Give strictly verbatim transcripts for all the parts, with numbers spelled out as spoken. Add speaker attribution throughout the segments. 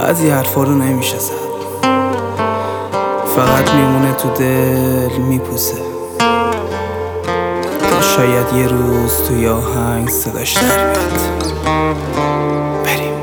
Speaker 1: بعضی حرفا رو نمیشه زد، فقط میمونه تو دل میپوسه تا شاید یه روز توی آهنگ صداش در بیاد. بریم.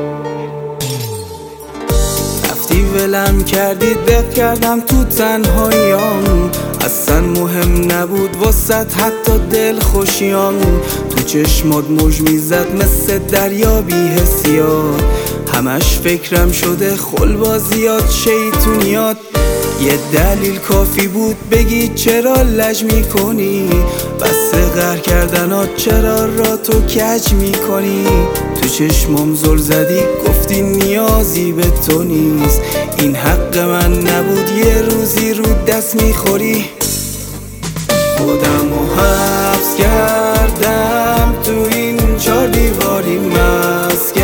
Speaker 1: رفتی ولم کردی دق کردم تو تنهاییام، اصلا مهم نبود واسط حتی دل خوشیام. تو چشمات موج میزد مثل دریا بی حسیات، همش فکرم شده خلبازیات شیطونیات. یه دلیل کافی بود بگی چرا لج میکنی، بس قهر کردنات چرا را تو کج میکنی. تو چشمام زل زدی گفتی نیازی به تو نیست، این حق من نبود یه روزی رو دست میخوری. خودمو حبس کردم تو این چار دیواری مست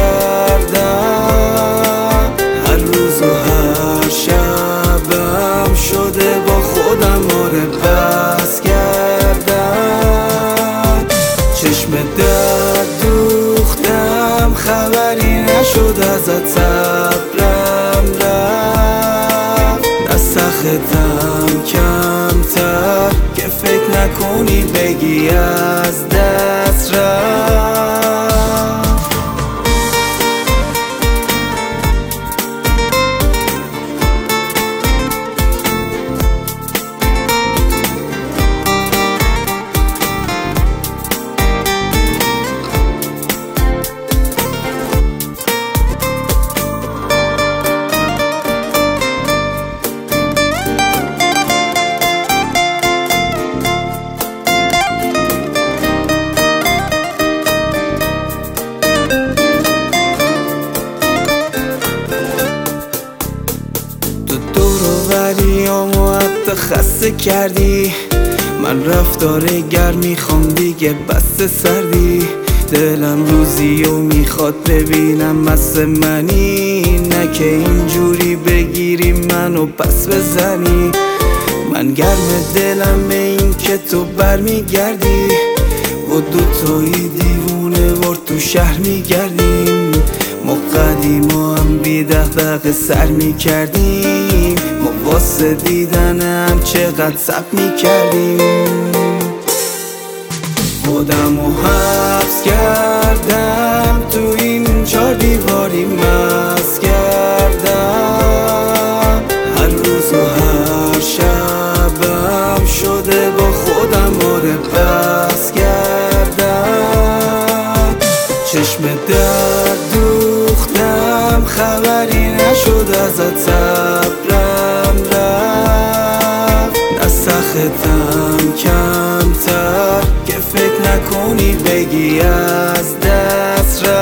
Speaker 1: کردم، هر روز و هر شبم شده با خودم آره بس کردم. چشم در دوختم خبری نشد ازت، صبرم رفت نسختم کمتر که فکر نکنی بگی از دست رفت. وریامو حتی خسته کردی، من رفتار گر میخوام دیگه بس سردی. دلم روزی و میخواد ببینم مثل منی، نه که اینجوری بگیری منو پس بزنی. من گرم دلم به این که تو برمیگردی و دوتایی دیوونه وار تو شهر میگردیم. ما قدیما هم بی دغدغه سر میکردیم، ما واسه دیدنم چقدر صبر میکردیم. خودمو حبس کردم تو این چار دیواری مست کردم، هر روز و هر شبم شده با خودم آره بس کردم. چشم در دوختم خبری نشد ازت، صبرم رفت نسختم کمتر که فکر نکنی بگی از دست رفت.